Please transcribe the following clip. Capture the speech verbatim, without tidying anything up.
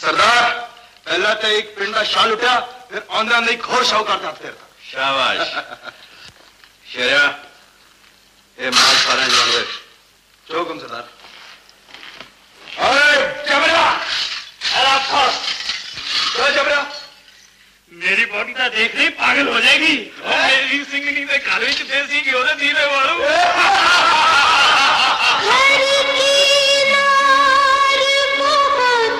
सरदार पहला तो एक पिंड का शाल उठा फिर आंदा आंदा एक होर शाहूकार का हफ्ते था। शाबाश शेरा ये माल सारे जानवर चौकम सरदार। अरे जबरा अरे खास क्या जबरा मेरी बॉडी तो देख रही पागल हो जाएगी और मेरी सिंगनी से काले की देसी की होती